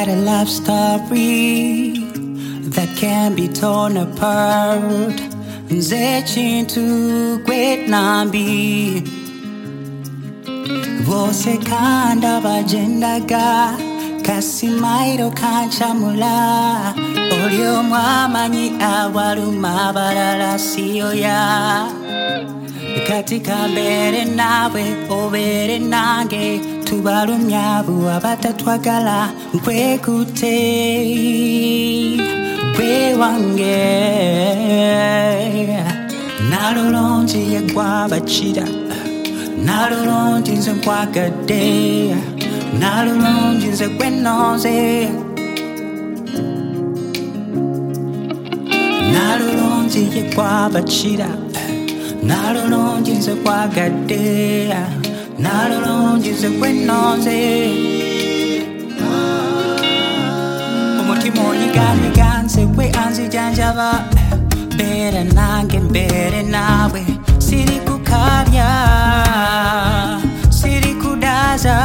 got a love story that can be torn apart. Nze chintu great nambi Vose kanda bajendaga Kasimairo kanchamula Olio mwamanyi awaluma barara siyo ya Katika mbere nawe obere nange Tubalumyabu abatatwagala nkwekute Gwe wange Nalulonji yegwabachira Nalulonji nze nkwagadde Nalulonji nze gwenoze Nalulonji yegwabachira Nalulonji nze nkwagadde Nalulonji nze gwenoze Omutima onyiganyiga nze gwe anzijanjaba Mbere nange mbere nawe Siri kukabya Siri kudaza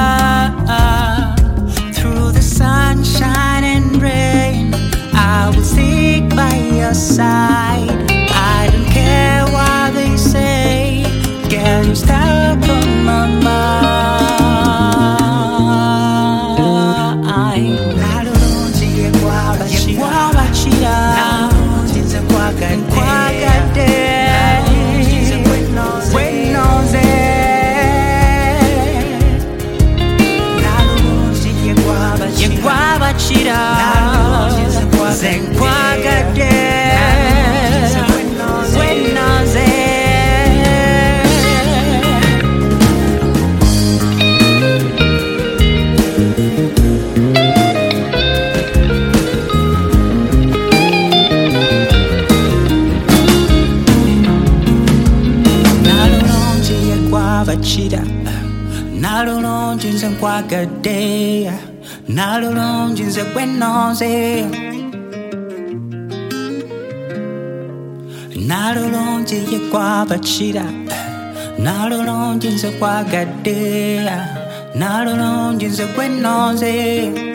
Through the sunshine and rain I will stick by your side I don't care what they say Girl, you're stuck on my mind Nalulonji yegwabachira Nalulonji nze nkwagadde Gwenoze Nalulonji yegwabachira Nalulonji nze nkwagadde Gwenoze Bachira Nalulonji nze nkwagadde Nalulonji nze gwenoze Nalulonji yegwabachira Nalulonji nze nkwagadde Nalulonji nze gwenoze